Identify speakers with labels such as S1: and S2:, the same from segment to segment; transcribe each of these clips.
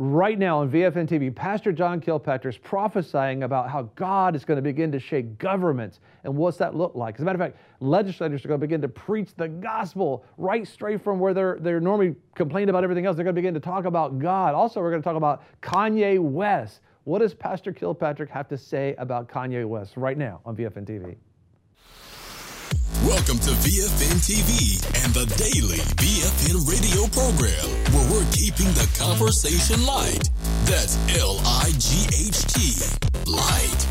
S1: right now on VFN TV, Pastor John Kilpatrick is prophesying about how God is going to begin to shake governments. And what's that look like? As a matter of fact, legislators are going to begin to preach the gospel right straight from where they're normally complaining about everything else. They're going to begin to talk about God. Also, we're going to talk about Kanye West. What does Pastor Kilpatrick have to say about Kanye West right now on VFN TV?
S2: Welcome to VFN TV and the daily VFN radio program, where we're keeping the conversation light. That's L-I-G-H-T, light.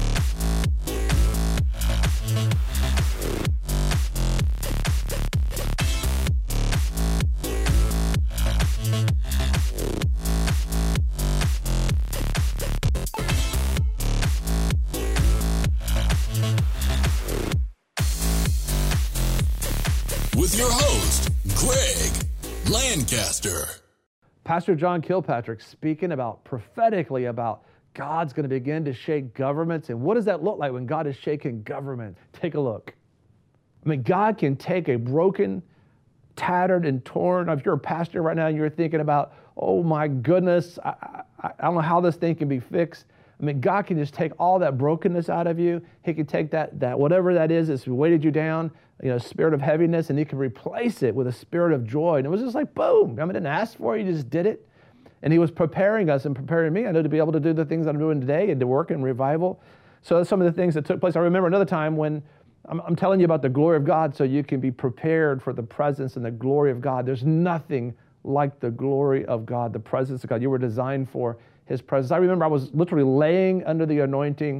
S2: With your host, Greg Lancaster.
S1: Pastor John Kilpatrick speaking prophetically about God's going to begin to shake governments. And what does that look like when God is shaking government? Take a look. I mean, God can take a broken, tattered, and torn. If you're a pastor right now and you're thinking about, oh my goodness, I don't know how this thing can be fixed. I mean, God can just take all that brokenness out of you. He can take that whatever that is that's weighted you down, spirit of heaviness, and He can replace it with a spirit of joy. And it was just like, boom. I didn't ask for it. He just did it. And He was preparing us and preparing me, I know, to be able to do the things I'm doing today and to work in revival. So that's some of the things that took place. I remember another time when I'm telling you about the glory of God so you can be prepared for the presence and the glory of God. There's nothing like the glory of God, the presence of God. You were designed for His presence. I remember I was literally laying under the anointing.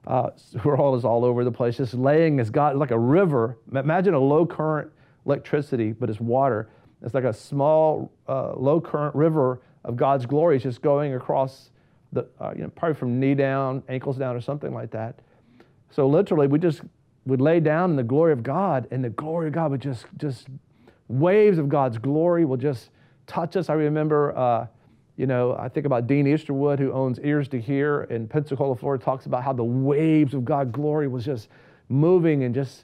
S1: We're all over the place, just laying as God, like a river. Imagine a low current electricity, but it's water. It's like a small, low current river of God's glory. It's just going across the, probably from knee down, ankles down, or something like that. So literally, we'd lay down in the glory of God, and the glory of God would just waves of God's glory will just touch us. I remember, I think about Dean Easterwood, who owns Ears to Hear in Pensacola, Florida, talks about how the waves of God's glory was just moving and just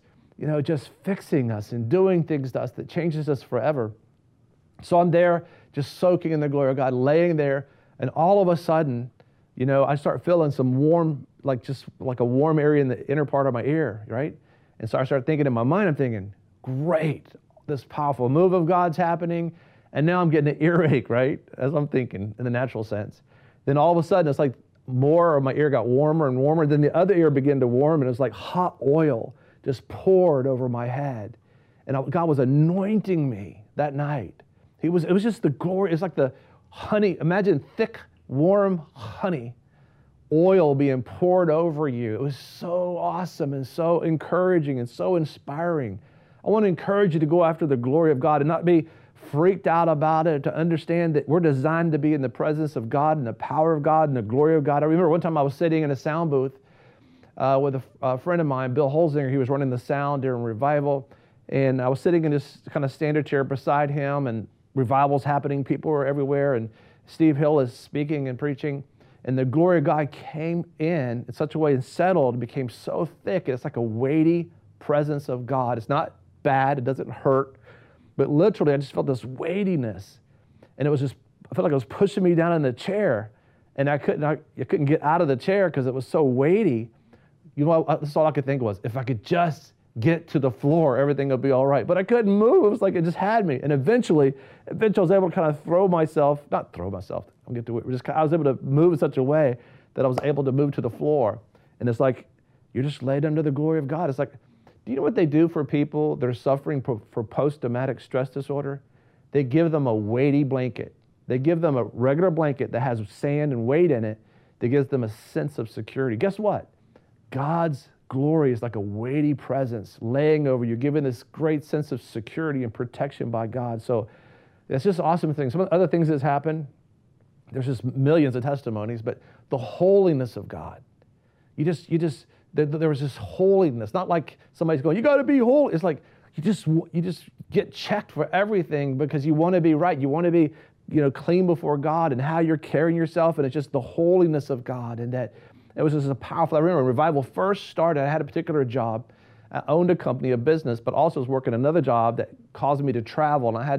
S1: fixing us and doing things to us that changes us forever. So I'm there just soaking in the glory of God, laying there, and all of a sudden, I start feeling some warm, like a warm area in the inner part of my ear, right? And so I start thinking in my mind, I'm thinking, great, this powerful move of God's happening. And now I'm getting an earache, right? As I'm thinking in the natural sense. Then all of a sudden, it's like more of my ear got warmer and warmer. Then the other ear began to warm, and it was like hot oil just poured over my head. And God was anointing me that night. It was just the glory. It's like the honey. Imagine thick, warm honey oil being poured over you. It was so awesome and so encouraging and so inspiring. I want to encourage you to go after the glory of God and not be freaked out about it, to understand that we're designed to be in the presence of God and the power of God and the glory of God. I remember one time I was sitting in a sound booth with a friend of mine, Bill Holzinger. He was running the sound during revival, and I was sitting in this kind of standard chair beside him, and revival's happening. People were everywhere, and Steve Hill is speaking and preaching, and the glory of God came in such a way and settled, became so thick. It's like a weighty presence of God. It's not bad. It doesn't hurt. But literally, I just felt this weightiness, and I felt like it was pushing me down in the chair, and I couldn't get out of the chair because it was so weighty. That's all I could think was, if I could just get to the floor, everything would be all right. But I couldn't move. It was like it just had me. And eventually I was able to kind of I was able to move in such a way that I was able to move to the floor. And it's like, you're just laid under the glory of God. It's like, do you know what they do for people that are suffering for post-traumatic stress disorder? They give them a weighty blanket. They give them a regular blanket that has sand and weight in it that gives them a sense of security. Guess what? God's glory is like a weighty presence laying over you, giving this great sense of security and protection by God. So it's just awesome things. Some of the other things that's happened, there's just millions of testimonies, but the holiness of God. There was this holiness, not like somebody's going, you got to be holy. It's like you just get checked for everything because you want to be right. You want to be, clean before God and how you're carrying yourself. And it's just the holiness of God. And that it was just a powerful, I remember when revival first started, I had a particular job. I owned a company, a business, but also was working another job that caused me to travel. And I had to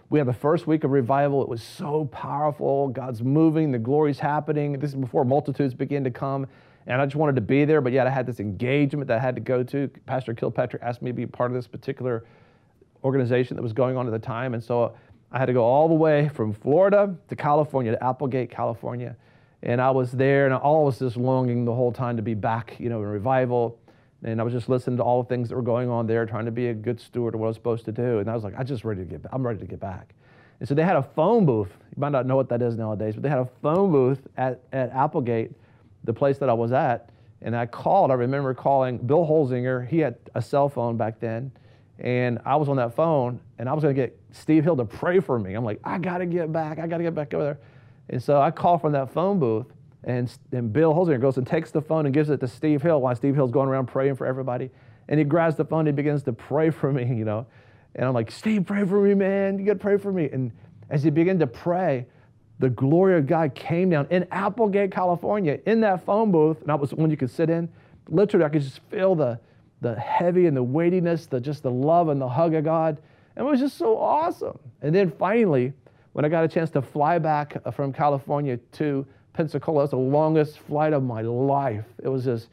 S1: We had the first week of revival. It was so powerful. God's moving. The glory's happening. This is before multitudes began to come. And I just wanted to be there, but yet I had this engagement that I had to go to. Pastor Kilpatrick asked me to be part of this particular organization that was going on at the time. And so I had to go all the way from Florida to California, to Applegate, California. And I was there, and I was just longing the whole time to be back, in revival. And I was just listening to all the things that were going on there, trying to be a good steward of what I was supposed to do. And I was like, I'm ready to get back. And so they had a phone booth. You might not know what that is nowadays, but they had a phone booth at Applegate, the place that I was at. And I remember calling Bill Holzinger. He had a cell phone back then. And I was on that phone, and I was going to get Steve Hill to pray for me. I'm like, I got to get back. I got to get back over there. And so I call from that phone booth. And Bill Holzinger goes and takes the phone and gives it to Steve Hill while Steve Hill's going around praying for everybody. And he grabs the phone and he begins to pray for me, And I'm like, Steve, pray for me, man. You got to pray for me. And as he began to pray, the glory of God came down in Applegate, California, in that phone booth. And that was one you could sit in. Literally, I could just feel the heavy and the weightiness, just the love and the hug of God. And it was just so awesome. And then finally, when I got a chance to fly back from California to Pensacola, it was the longest flight of my life. It was just,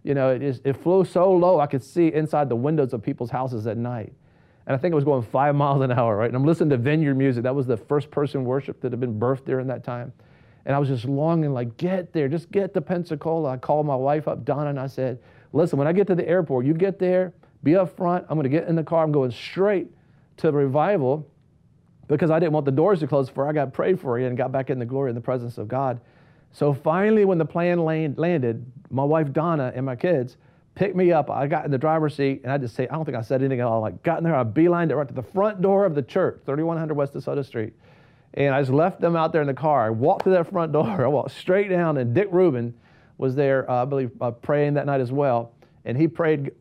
S1: it flew so low I could see inside the windows of people's houses at night. And I think it was going 5 miles an hour, right? And I'm listening to vineyard music. That was the first person worship that had been birthed there in that time. And I was just longing, like, get there, just get to Pensacola. I called my wife up, Donna, and I said, listen, when I get to the airport, you get there, be up front. I'm going to get in the car. I'm going straight to the revival because I didn't want the doors to close before I got prayed for you and got back in the glory and the presence of God. So finally, when the plane landed, my wife, Donna, and my kids picked me up. I got in the driver's seat, and I just say, I don't think I said anything at all. Like, got in there, I beelined it right to the front door of the church, 3100 West DeSoto Street. And I just left them out there in the car. I walked through that front door. I walked straight down, and Dick Rubin was there, I believe, praying that night as well. And he prayed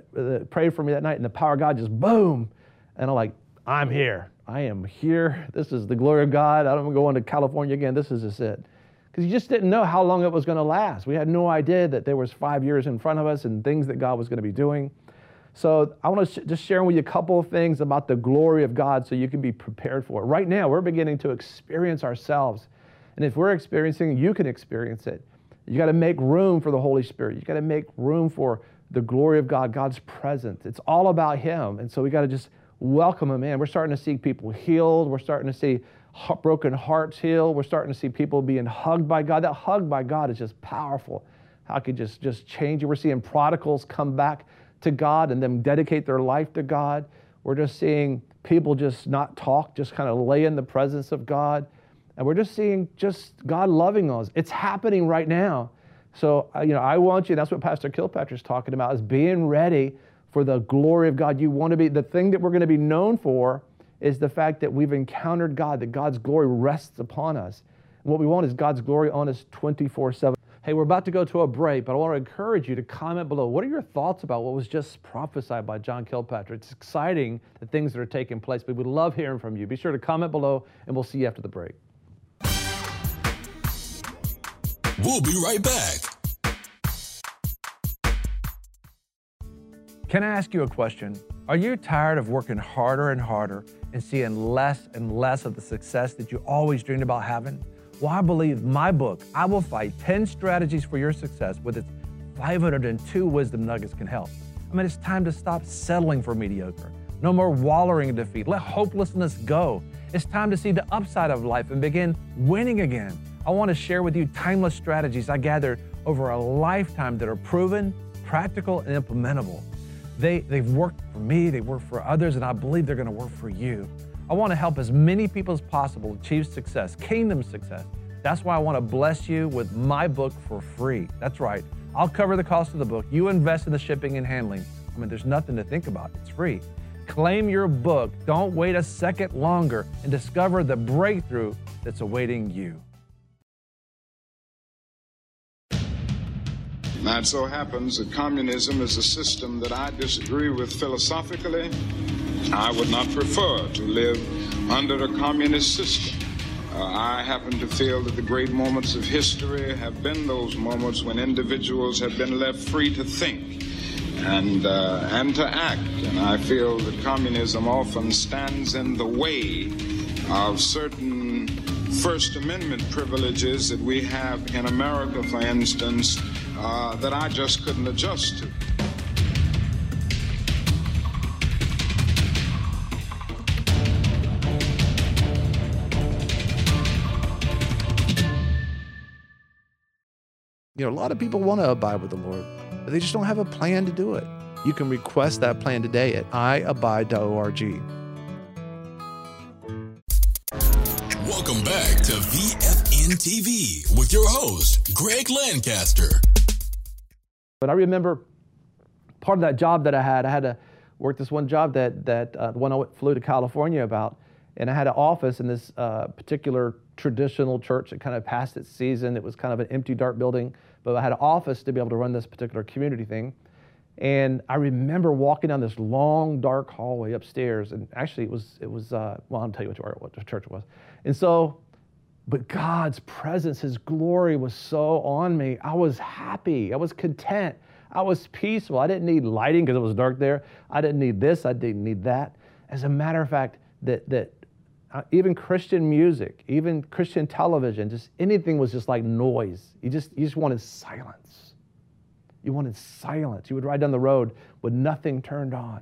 S1: for me that night, and the power of God just boom. And I'm like, I'm here. I am here. This is the glory of God. I don't want to go on to California again. This is just it. Because you just didn't know how long it was going to last. We had no idea that there was 5 years in front of us and things that God was going to be doing. So I want to just share with you a couple of things about the glory of God so you can be prepared for it. Right now, we're beginning to experience ourselves. And if we're experiencing it, you can experience it. You got to make room for the Holy Spirit. You got to make room for the glory of God, God's presence. It's all about Him. And so we got to just welcome Him in. We're starting to see people healed. We're starting to see broken hearts healed. We're starting to see people being hugged by God. That hug by God is just powerful. How it could just change you. We're seeing prodigals come back to God and then dedicate their life to God. We're just seeing people just not talk, just kind of lay in the presence of God. And we're just seeing just God loving us. It's happening right now. So, I want you, that's what Pastor Kilpatrick's talking about, is being ready for the glory of God. You want to be, the thing that we're going to be known for is the fact that we've encountered God, that God's glory rests upon us. And what we want is God's glory on us 24/7. Hey, we're about to go to a break, but I want to encourage you to comment below. What are your thoughts about what was just prophesied by John Kilpatrick? It's exciting, the things that are taking place, but we'd love hearing from you. Be sure to comment below, and we'll see you after the break.
S2: We'll be right back.
S1: Can I ask you a question? Are you tired of working harder and harder and seeing less and less of the success that you always dreamed about having? Well, I believe my book, I Will Fight, 10 Strategies for Your Success, with its 502 wisdom nuggets can help. I mean, it's time to stop settling for mediocre. No more wallowing in defeat. Let hopelessness go. It's time to see the upside of life and begin winning again. I want to share with you timeless strategies I gathered over a lifetime that are proven, practical, and implementable. They've worked for me, they've worked for others, and I believe they're going to work for you. I want to help as many people as possible achieve success, kingdom success. That's why I want to bless you with my book for free. That's right. I'll cover the cost of the book. You invest in the shipping and handling. I mean, there's nothing to think about. It's free. Claim your book. Don't wait a second longer and discover the breakthrough that's awaiting you.
S3: Now, it so happens that communism is a system that I disagree with philosophically. I would not prefer to live under a communist system. I happen to feel that the great moments of history have been those moments when individuals have been left free to think and to act. And I feel that communism often stands in the way of certain First Amendment privileges that we have in America, for instance, that I just couldn't adjust to.
S1: You know, a lot of people want to abide with the Lord, but they just don't have a plan to do it. You can request that plan today at iabide.org.
S2: Welcome back to VFN TV with your host, Greg Lancaster.
S1: But I remember part of that job that I had to work this one job that one I flew to California about, and I had an office in this particular traditional church that kind of passed its season. It was kind of an empty, dark building, but I had an office to be able to run this particular community thing. And I remember walking down this long, dark hallway upstairs, and actually it was well, I'll tell you what the church was. And so, but God's presence, His glory was so on me. I was happy. I was content. I was peaceful. I didn't need lighting because it was dark there. I didn't need this. I didn't need that. As a matter of fact, that even Christian music, even Christian television, just anything was just like noise. You just wanted silence. You wanted silence. You would ride down the road with nothing turned on,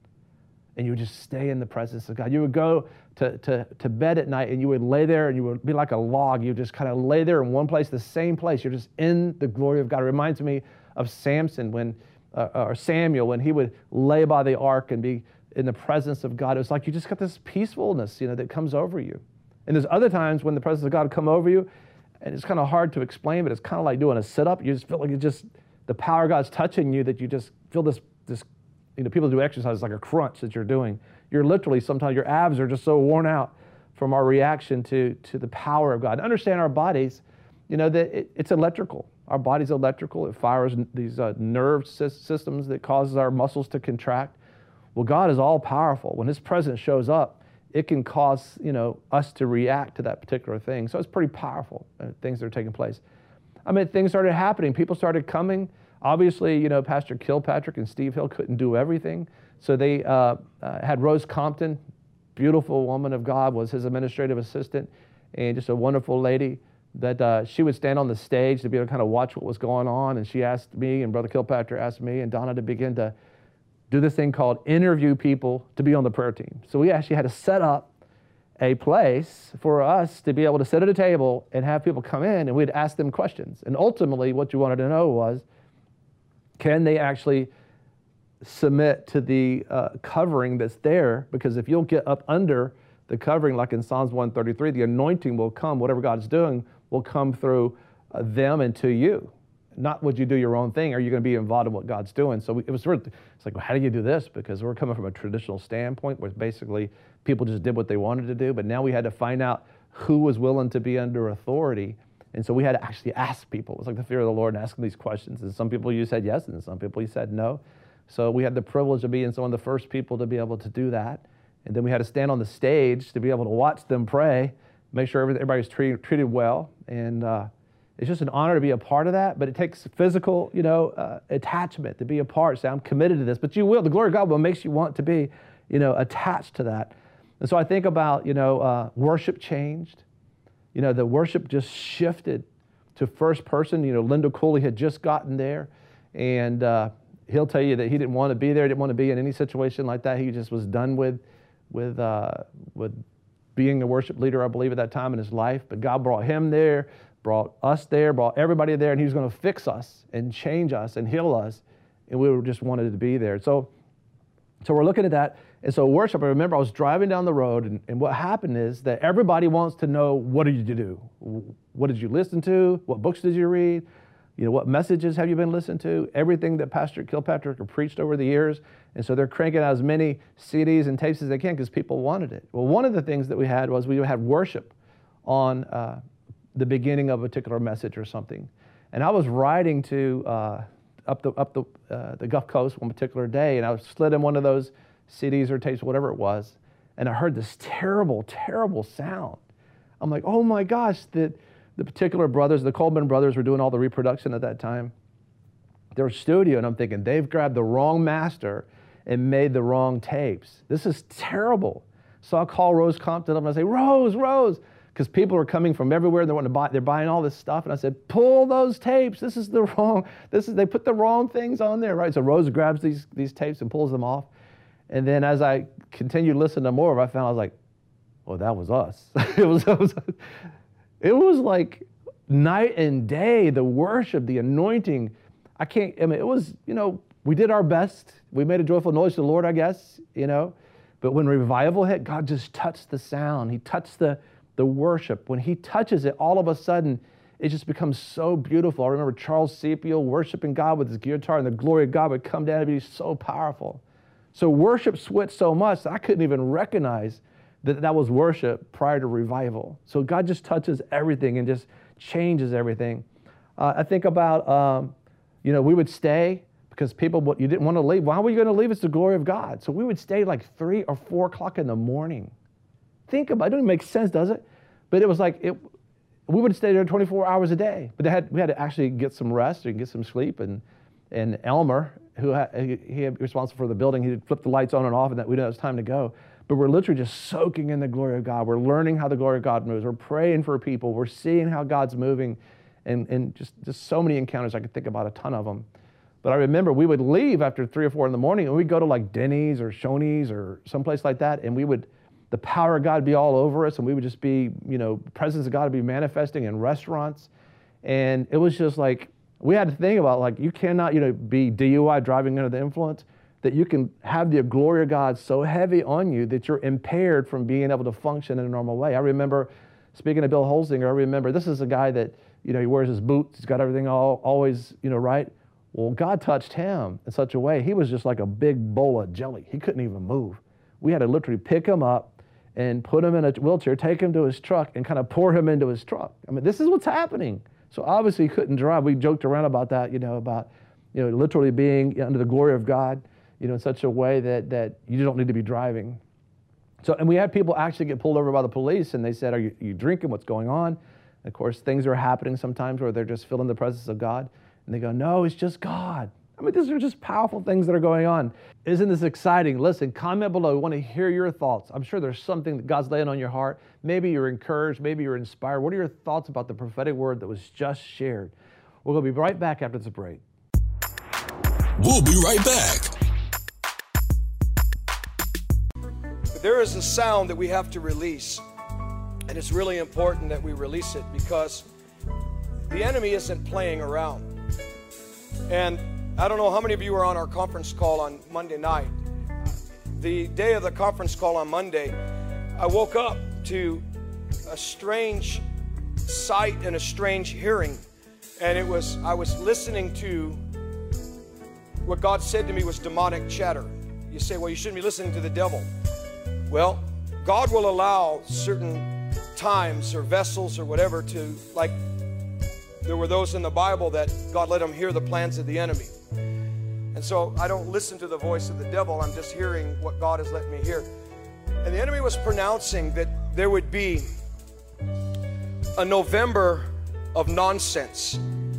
S1: and you would just stay in the presence of God. You would go to bed at night, and you would lay there, and you would be like a log. You would just kind of lay there in one place, the same place. You're just in the glory of God. It reminds me of Samson or Samuel when he would lay by the ark and be in the presence of God. It was like you just got this peacefulness, that comes over you. And there's other times when the presence of God will come over you, and it's kind of hard to explain, but it's kind of like doing a sit-up. You just feel like the power of God's touching you, that you just feel this people do exercise like a crunch that you're doing. You're literally, sometimes your abs are just so worn out from our reaction to the power of God. And understand our bodies, that it's electrical. Our body's electrical. It fires these nerve systems that causes our muscles to contract. Well, God is all powerful. When His presence shows up, it can cause, us to react to that particular thing. So it's pretty powerful, things that are taking place. I mean, things started happening. People started coming. Obviously, Pastor Kilpatrick and Steve Hill couldn't do everything. So they had Rose Compton, beautiful woman of God, was his administrative assistant, and just a wonderful lady that she would stand on the stage to be able to kind of watch what was going on. And she asked me, and Brother Kilpatrick asked me and Donna to begin to do this thing called interview people to be on the prayer team. So we actually had to set up a place for us to be able to sit at a table and have people come in, and we'd ask them questions. And ultimately, what you wanted to know was, can they actually submit to the covering that's there? Because if you'll get up under the covering, like in Psalms 133, the anointing will come, whatever God's doing will come through them and to you. Not would you do your own thing, are you going to be involved in what God's doing? So it's like, well, how do you do this? Because we're coming from a traditional standpoint where basically people just did what they wanted to do, but now we had to find out who was willing to be under authority. And so we had to actually ask people. It was like the fear of the Lord and asking these questions. And some people you said yes, and some people you said no. So we had the privilege of being some of the first people to be able to do that. And then we had to stand on the stage to be able to watch them pray, make sure everybody's treated well. And it's just an honor to be a part of that, but it takes physical, attachment to be a part. Say, I'm committed to this, but you will. The glory of God will makes you want to be, attached to that. And so I think about, worship changed. The worship just shifted to first person. Linda Cooley had just gotten there, and he'll tell you that he didn't want to be there, didn't want to be in any situation like that. He just was done with being a worship leader, I believe, at that time in his life. But God brought him there, brought us there, brought everybody there, and He was going to fix us and change us and heal us, and we were just wanted to be there. So we're looking at that. And so worship, I remember I was driving down the road, and what happened is that everybody wants to know, what did you do? What did you listen to? What books did you read? What messages have you been listening to? Everything that Pastor Kilpatrick had preached over the years. And so they're cranking out as many CDs and tapes as they can because people wanted it. Well, one of the things that we had was we had worship on the beginning of a particular message or something. And I was riding to up the Gulf Coast one particular day, and I slid in one of those CDs or tapes, whatever it was, and I heard this terrible, terrible sound. I'm like, oh my gosh, the particular brothers, the Coleman brothers, were doing all the reproduction at that time. Their studio, and I'm thinking, they've grabbed the wrong master and made the wrong tapes. This is terrible. So I'll call Rose Compton up and I say, Rose, because people are coming from everywhere. They're buying all this stuff. And I said, pull those tapes. They put the wrong things on there, right? So Rose grabs these tapes and pulls them off. And then as I continued listening to more, I was like, well, that was us. It was like night and day, the worship, the anointing. It was, we did our best. We made a joyful noise to the Lord, I guess, But when revival hit, God just touched the sound. He touched the worship. When he touches it, all of a sudden, it just becomes so beautiful. I remember Charles Sepio worshiping God with his guitar, and the glory of God would come down and be so powerful. So worship switched so much that I couldn't even recognize that was worship prior to revival. So God just touches everything and just changes everything. I think about, we would stay because you didn't want to leave. Why were you going to leave? It's the glory of God. So we would stay like 3 or 4 o'clock in the morning. Think about it. It doesn't make sense, does it? But it was like, we would stay there 24 hours a day. But we had to actually get some rest and get some sleep. And Elmer, he was responsible for the building, he'd flip the lights on and off, and that we know it was time to go. But we're literally just soaking in the glory of God. We're learning how the glory of God moves. We're praying for people. We're seeing how God's moving. And just so many encounters. I could think about a ton of them. But I remember we would leave after 3 or 4 in the morning, and we'd go to like Denny's or Shoney's or someplace like that, and the power of God would be all over us, and we would just be, the presence of God would be manifesting in restaurants. And it was just like, we had to think about, like, you cannot, be DUI, driving under the influence, that you can have the glory of God so heavy on you that you're impaired from being able to function in a normal way. I remember, speaking of Bill Holzinger, this is a guy that, he wears his boots, he's got everything always, right? Well, God touched him in such a way, he was just like a big bowl of jelly. He couldn't even move. We had to literally pick him up and put him in a wheelchair, take him to his truck, and kind of pour him into his truck. I mean, this is what's happening. So obviously he couldn't drive. We joked around about that, literally being under the glory of God, in such a way that you don't need to be driving. So, and we had people actually get pulled over by the police, and they said, are you drinking? What's going on? And of course, things are happening sometimes where they're just feeling the presence of God. And they go, no, it's just God. I mean, these are just powerful things that are going on. Isn't this exciting? Listen, comment below. We want to hear your thoughts. I'm sure there's something that God's laying on your heart. Maybe you're encouraged. Maybe you're inspired. What are your thoughts about the prophetic word that was just shared? We're going to be right back after this break.
S2: We'll be right back.
S4: There is a sound that we have to release, and it's really important that we release it because the enemy isn't playing around. And I don't know how many of you were on our conference call on Monday night. The day of the conference call on Monday, I woke up to a strange sight and a strange hearing. And I was listening to what God said to me was demonic chatter. You say, well, you shouldn't be listening to the devil. Well, God will allow certain times or vessels or whatever to, like, there were those in the Bible that God let them hear the plans of the enemy. And so I don't listen to the voice of the devil. I'm just hearing what God has let me hear. And the enemy was pronouncing that there would be a November of nonsense.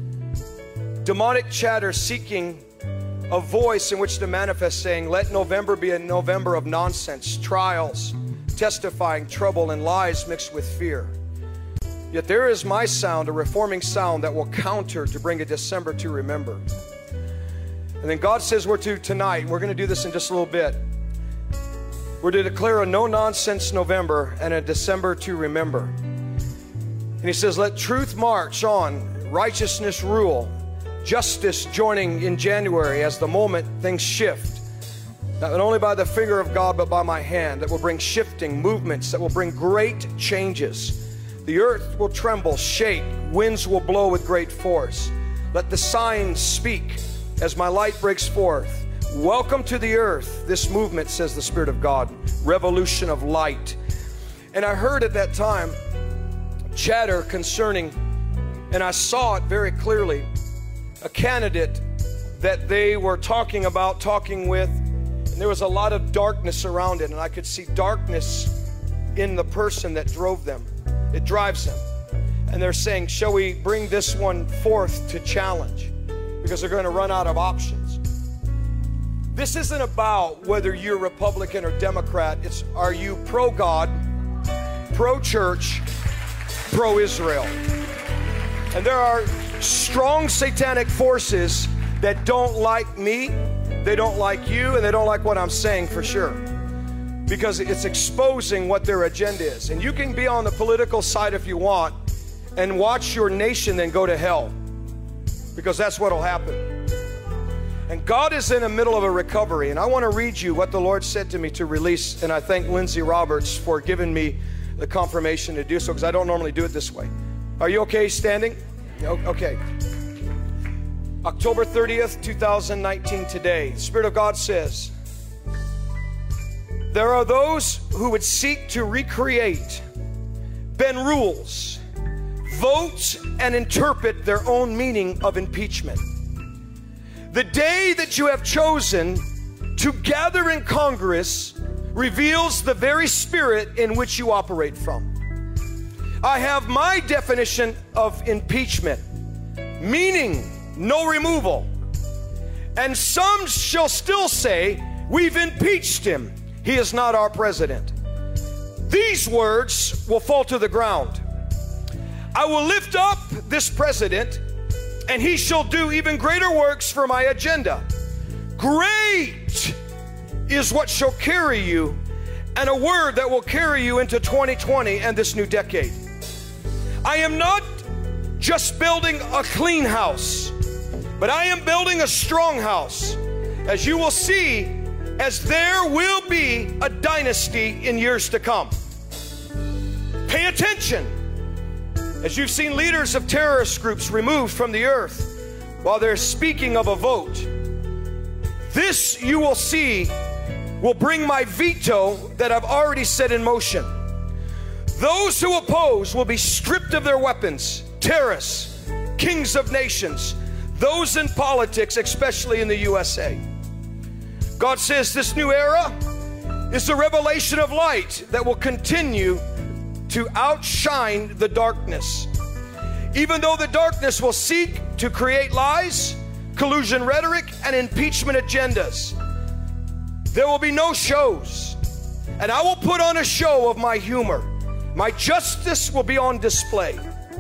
S4: Demonic chatter seeking a voice in which to manifest, saying, let November be a November of nonsense, trials, testifying, trouble, and lies mixed with fear. Yet there is my sound, a reforming sound that will counter to bring a December to remember. And then God says tonight, we're going to do this in just a little bit. We're to declare a no-nonsense November and a December to remember. And he says, let truth march on, righteousness rule, justice joining in January as the moment things shift. Not only by the finger of God, but by my hand, that will bring shifting movements, that will bring great changes. The earth will tremble, shake, winds will blow with great force. Let the signs speak as my light breaks forth. Welcome to the earth, this movement, says the Spirit of God, revolution of light. And I heard at that time chatter concerning, and I saw it very clearly, a candidate that they were talking with, and there was a lot of darkness around it, and I could see darkness in the person that drove them. It drives them. And they're saying, shall we bring this one forth to challenge? Because they're going to run out of options. This isn't about whether you're Republican or Democrat. It's, are you pro-God, pro-church, pro-Israel? And there are strong satanic forces that don't like me, they don't like you, and they don't like what I'm saying for sure, because it's exposing what their agenda is. And you can be on the political side if you want and watch your nation then go to hell, because that's what will happen. And God is in the middle of a recovery, and I want to read you what the Lord said to me to release, and I thank Lindsay Roberts for giving me the confirmation to do so, because I don't normally do it this way. Are you okay standing? Okay. October 30th, 2019 today, the Spirit of God says, there are those who would seek to recreate, bend rules, vote, and interpret their own meaning of impeachment. The day that you have chosen to gather in Congress reveals the very spirit in which you operate from. I have my definition of impeachment, meaning no removal. And some shall still say, we've impeached him. He is not our president. These words will fall to the ground. I will lift up this president, and he shall do even greater works for my agenda. Great is what shall carry you, and a word that will carry you into 2020 and this new decade. I am not just building a clean house, but I am building a strong house, as you will see, as there will be a dynasty in years to come. Pay attention. As you've seen leaders of terrorist groups removed from the earth while they're speaking of a vote, this you will see will bring my veto that I've already set in motion. Those who oppose will be stripped of their weapons. Terrorists, kings of nations, those in politics, especially in the USA. God says this new era is a revelation of light that will continue to outshine the darkness. Even though the darkness will seek to create lies, collusion rhetoric, and impeachment agendas, there will be no shows. And I will put on a show of my humor. My justice will be on display.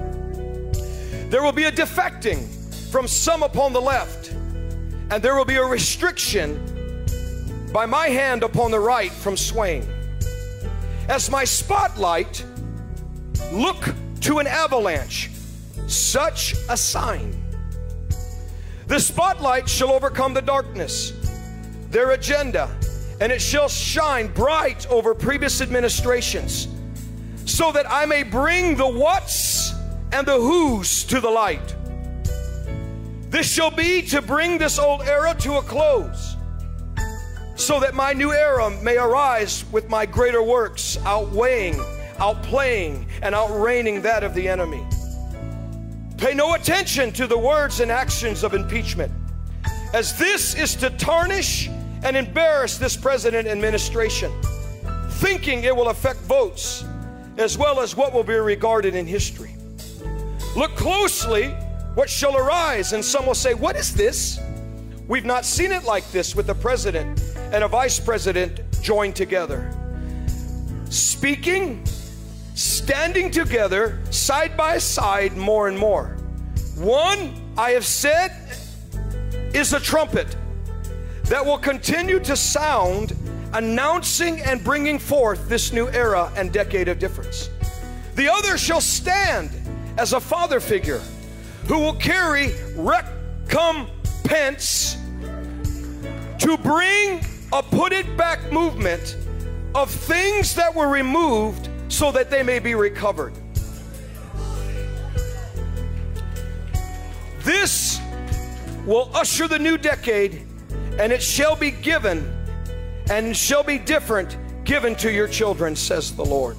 S4: There will be a defecting from some upon the left, and there will be a restriction by my hand upon the right from swaying. As my spotlight look to an avalanche, such a sign. The spotlight shall overcome the darkness, their agenda, and it shall shine bright over previous administrations, so that I may bring the whats and the whos to the light. This shall be to bring this old era to a close, so that my new era may arise with my greater works, outweighing, outplaying, and outreigning that of the enemy. Pay no attention to the words and actions of impeachment, as this is to tarnish and embarrass this president administration, thinking it will affect votes as well as what will be regarded in history. Look closely what shall arise, and some will say, what is this? We've not seen it like this with a president and a vice president joined together, speaking, standing together side by side more and more. One, I have said, is a trumpet that will continue to sound, announcing and bringing forth this new era and decade of difference. The other shall stand as a father figure who will carry recompense to bring a put it back movement of things that were removed so that they may be recovered. This will usher the new decade, and it shall be given and shall be different, given to your children, says the Lord.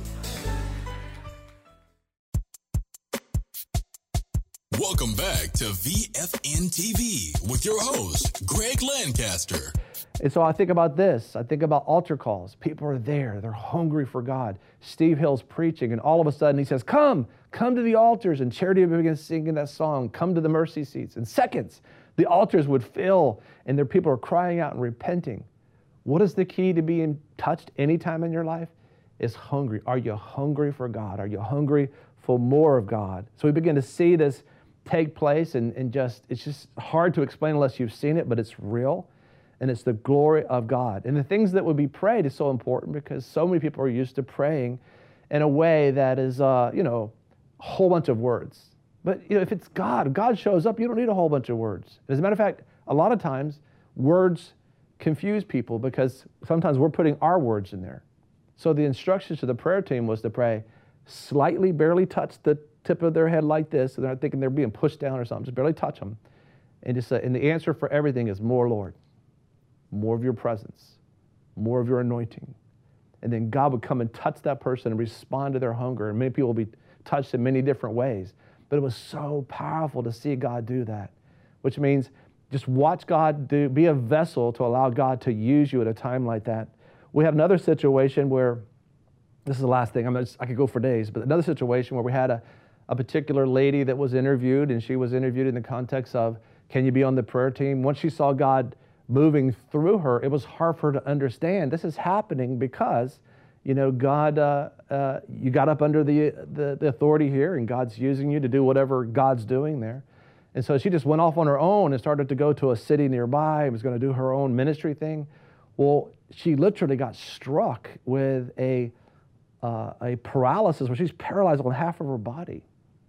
S2: Welcome back to VFN TV with your host, Greg Lancaster.
S1: And so I think about this. I think about altar calls. People are there. They're hungry for God. Steve Hill's preaching, and all of a sudden he says, come to the altars. And Charity begins singing that song, Come to the Mercy Seats. In seconds, The altars would fill, and their people are crying out and repenting. What is the key to being touched anytime in your life? Is hungry. Are you hungry for God? Are you hungry for more of God? So we begin to see this take place, and it's just hard to explain unless you've seen it, but it's real, and it's the glory of God. And the things that would be prayed is so important because so many people are used to praying in a way that is, a whole bunch of words. But if it's God, God shows up, you don't need a whole bunch of words. As a matter of fact, a lot of times words confuse people because sometimes we're putting our words in there. So the instructions to the prayer team was to pray slightly, barely touch the tip of their head like this, so they're not thinking they're being pushed down or something. Just barely touch them. And and the answer for everything is more, Lord. More of your presence. More of your anointing. And then God would come and touch that person and respond to their hunger. And many people will be touched in many different ways. But it was so powerful to see God do that, which means just watch God be a vessel to allow God to use you at a time like that. We have another situation where, this is the last thing, I could go for days, but another situation where we had a particular lady that was interviewed, and she was interviewed in the context of, can you be on the prayer team? Once she saw God moving through her, it was hard for her to understand. This is happening because, God, you got up under the authority here, and God's using you to do whatever God's doing there. And so she just went off on her own and started to go to a city nearby and was going to do her own ministry thing. Well, she literally got struck with a paralysis where she's paralyzed on half of her body,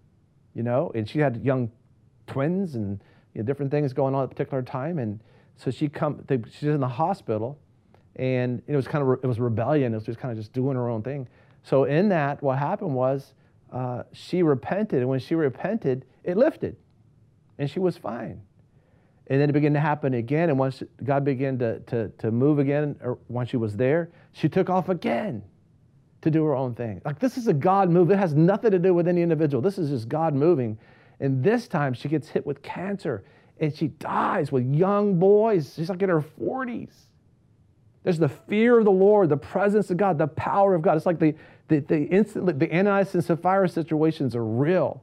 S1: and she had young twins and different things going on at a particular time. And so she's in the hospital, and it was rebellion. It was just kind of just doing her own thing. So in that, what happened was she repented, and when she repented, it lifted, and she was fine. And then it began to happen again, and once God began to move again, or once she was there, she took off again to do her own thing. Like, this is a God move. It has nothing to do with any individual. This is just God moving. And this time she gets hit with cancer, and she dies with young boys. She's like in her 40s. There's the fear of the Lord, the presence of God, the power of God. It's like the Ananias and Sapphira situations are real.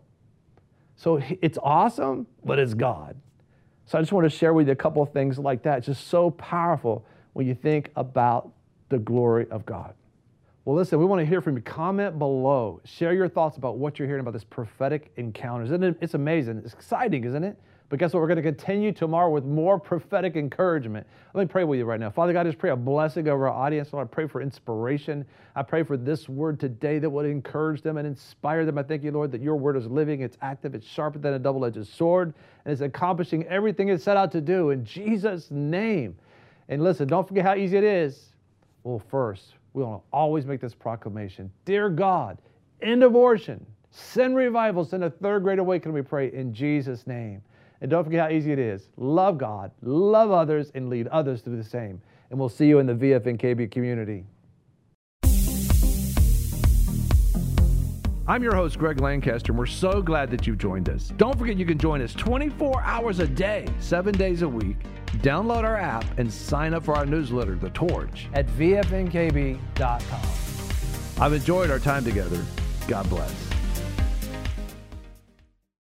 S1: So it's awesome, but it's God. So I just want to share with you a couple of things like that. It's just so powerful when you think about the glory of God. Well, listen, we want to hear from you. Comment below. Share your thoughts about what you're hearing about this prophetic encounters. Isn't it? It's amazing. It's exciting, isn't it? But guess what? We're going to continue tomorrow with more prophetic encouragement. Let me pray with you right now. Father God, I just pray a blessing over our audience. Lord, I pray for inspiration. I pray for this word today that would encourage them and inspire them. I thank you, Lord, that your word is living, it's active, it's sharper than a double-edged sword, and it's accomplishing everything it's set out to do in Jesus' name. And listen, don't forget how easy it is. Well, first, we want to always make this proclamation. Dear God, end abortion, send revival, send a third great awakening, we pray in Jesus' name. And don't forget how easy it is. Love God, love others, and lead others to do the same. And we'll see you in the VFNKB community. I'm your host, Greg Lancaster, and we're so glad that you've joined us. Don't forget you can join us 24 hours a day, 7 days a week. Download our app and sign up for our newsletter, The Torch, at VFNKB.com. I've enjoyed our time together. God bless.